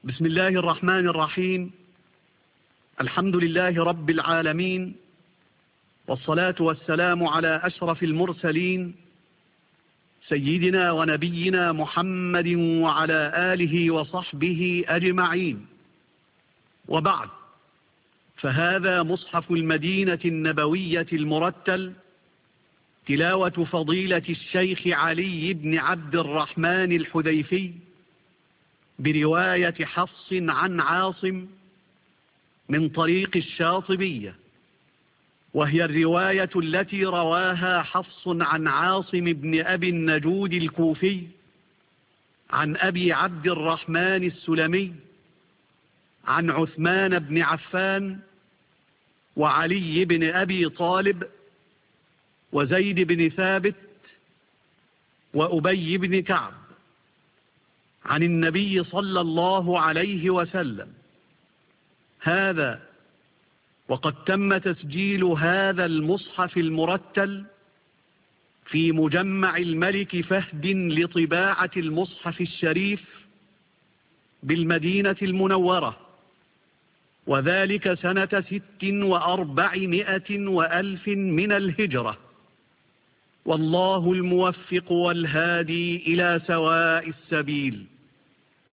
بسم الله الرحمن الرحيم. الحمد لله رب العالمين، والصلاة والسلام على أشرف المرسلين سيدنا ونبينا محمد وعلى آله وصحبه أجمعين. وبعد، فهذا مصحف المدينة النبوية المرتل، تلاوة فضيلة الشيخ علي بن عبد الرحمن الحذيفي برواية حفص عن عاصم من طريق الشاطبية، وهي الرواية التي رواها حفص عن عاصم بن أبي النجود الكوفي عن أبي عبد الرحمن السلمي عن عثمان بن عفان وعلي بن أبي طالب وزيد بن ثابت وأبي بن كعب عن النبي صلى الله عليه وسلم. هذا وقد تم تسجيل هذا المصحف المرتل في مجمع الملك فهد لطباعة المصحف الشريف بالمدينة المنورة، وذلك سنة 4600 من الهجرة. والله الموفق والهادي إلى سواء السبيل.